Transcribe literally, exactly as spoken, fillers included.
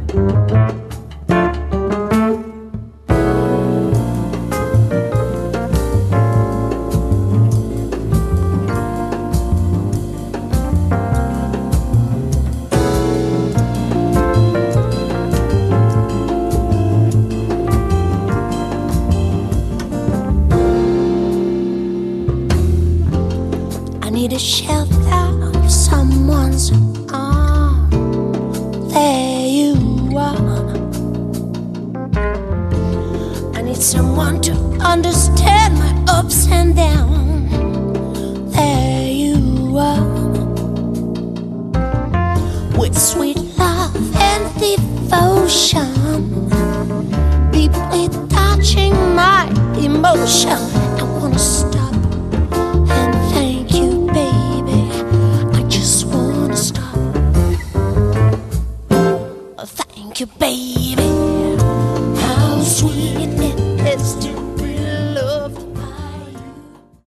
I need a shelter of someone's arm. There you are. I need someone to understand my ups and downs. There you are. With sweet love and devotion, deeply touching my emotion. I wanna stop and thank you, baby. I just wanna stop. Thank you, baby.